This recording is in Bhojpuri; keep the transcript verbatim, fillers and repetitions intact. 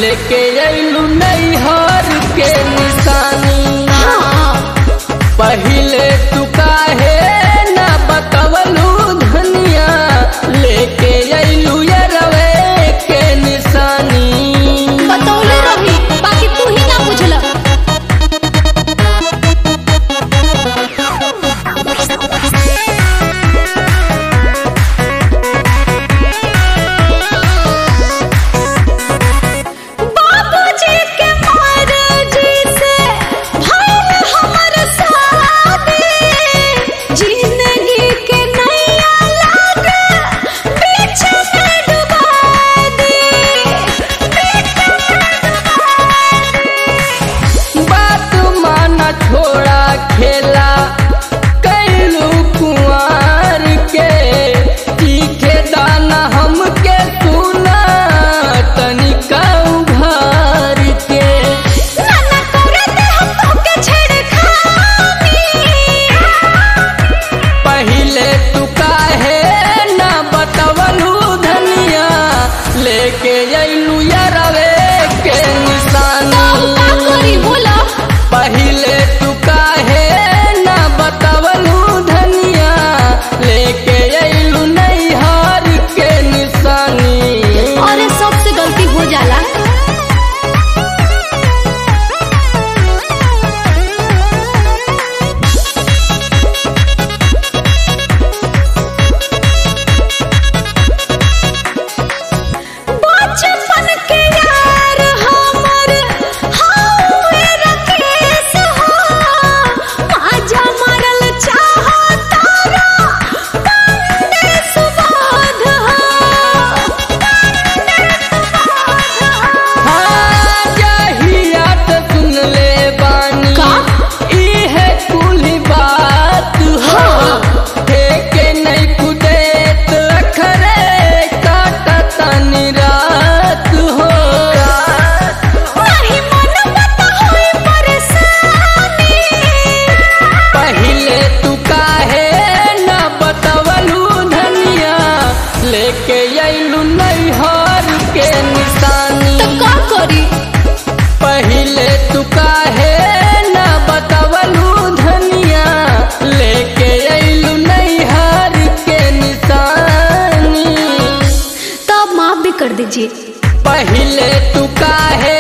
लेके अइलू नैहर के निशानी। पहिले तू काहे ना बतवलू धनिया, लेके अइलू यरवे के निशानी। बतौले रही बाकी तू ही ना बुझला। छोड़ा खेला कैलू कुंवर के, तीखे दाना हमके सुना तनिका उघार के। नाना करते हम तोके छेड़खानी। पहिले तू काहे ना बतवलू धनिया, लेके अइलू यरवे के निशानी। का करी बोला। पहिले तू काहे ना बतवलू धनिया, लेके अइलू नैहर के निशानी। अरे सबसे गलती हो जाला। बचपन के यार हमर हौवे रकेश हो, माजा मारल चाहो तारा पंडे सुबोध हो। हाँ जहिया त सुन ले बानी का? इहे कुल बात हो। फेके नहीं कुदेत अखरे काटत निरात हो। नहीं मन बता होई परेशानी। पहिले तू काहे ना बतवलू धनिया, लेके अइलू नैहर के निशानी। तो का करी। पहिले तू काहे ना बतवलू धनिया, लेके अइलू नैहर के निशानी। तब माफ भी कर दीजिए। पहिले तू काहे